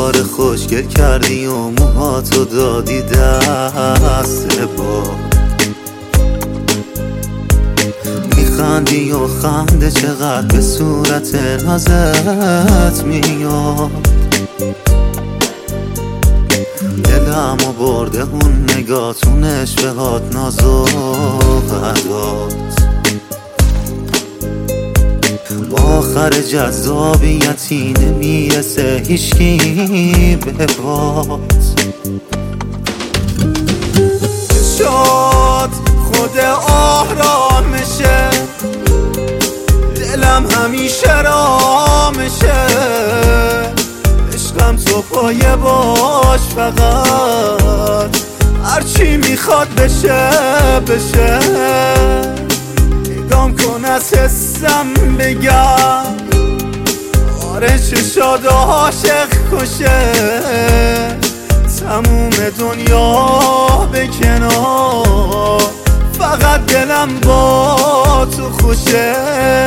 دوباره خوشگل کردی و موهاتو دادی دست باد. میخندی و خنده چقدر به صورت نازت میاد. دلمو برده اون نگاتونش به هات ناز و غدات. آخر جذابیتی نمیرسه هیچکی به بات. شاد خود آرامشه، دلم همیشه رامشه. عشقم تو پایه باش فقط، هرچی میخواد بشه بشه. نگام کن از حسم بگم، آره چشاد عاشق کشه. تموم دنیا به کنار، فقط دلم با تو خوشه.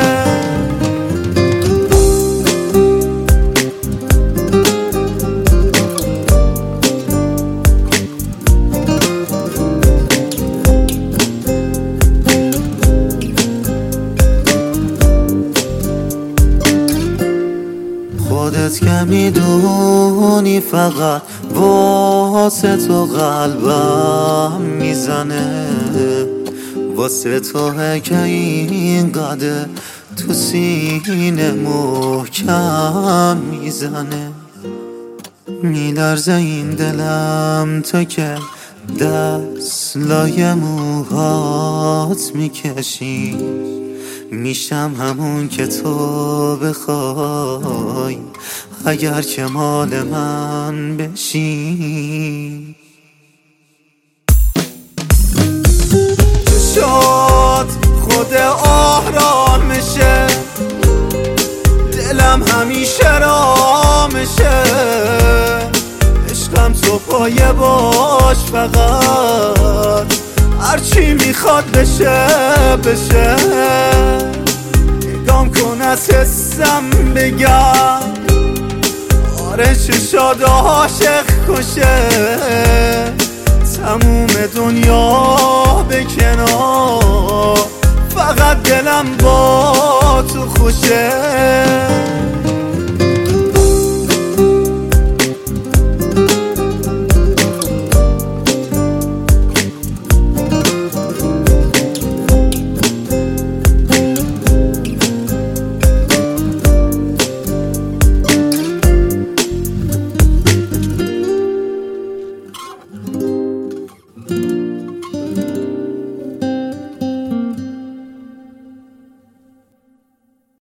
خودت که میدونی فقط واسه تو قلبم میزنه، واسه تو که اینقدر تو سینه محکم میزنه. میلرزه این دلم تو که دست لای موهات میکشی. میشم همون که تو بخوای، اگر که مال من بشی. چشات خود آرامشه، دلم همیشه رامشه. عشقم تو پایه باش فقط، هرچی میخواد بشه بشه. نگام کن از حسم بگم، آره چشاد عاشق کشه. تموم دنیا به کنار، فقط دلم با